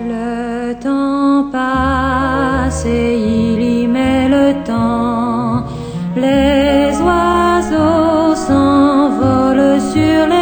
Le temps passe et il y met le temps. Les oiseaux s'envolent sur les